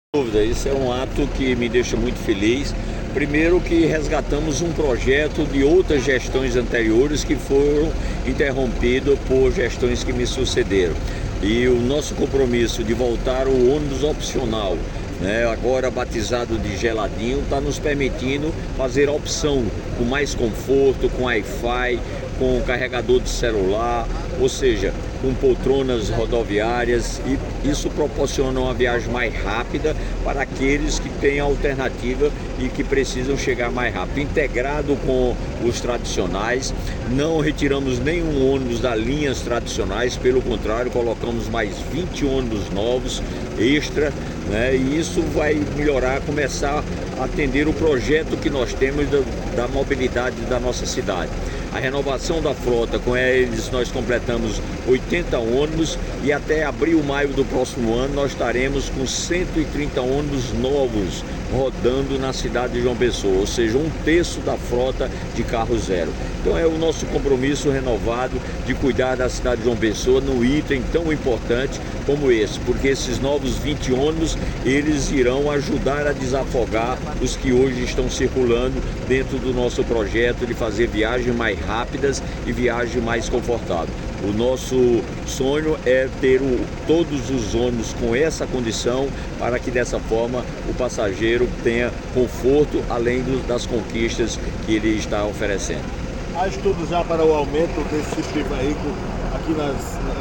Dúvida, isso é um ato que me deixa muito feliz. Primeiro que resgatamos um projeto de outras gestões anteriores que foram interrompidos por gestões que me sucederam. E o nosso compromisso de voltar o ônibus opcional, né, agora batizado de geladinho, está nos permitindo fazer a opção com mais conforto, com Wi-Fi, com carregador de celular, ou seja, com poltronas rodoviárias, e isso proporciona uma viagem mais rápida para aqueles que têm alternativa e que precisam chegar mais rápido. Integrado com os tradicionais, não retiramos nenhum ônibus das linhas tradicionais, pelo contrário, colocamos mais 20 ônibus novos, extra, né? E isso vai melhorar, começar a atender o projeto que nós temos da mobilidade da nossa cidade. A renovação da frota, com eles nós completamos 80 ônibus e até abril, maio do próximo ano nós estaremos com 130 ônibus novos rodando na cidade de João Pessoa, ou seja, 1/3 da frota de carro zero. Então é o nosso compromisso renovado de cuidar da cidade de João Pessoa num item tão importante como esse, porque esses novos 20 ônibus, eles irão ajudar a desafogar os que hoje estão circulando dentro do nosso projeto de fazer viagens mais rápidas e viagem mais confortável. O nosso sonho é ter todos os ônibus com essa condição, para que dessa forma o passageiro tenha conforto, além das conquistas que ele está oferecendo. Há estudos já para o aumento desse tipo de veículo aqui nas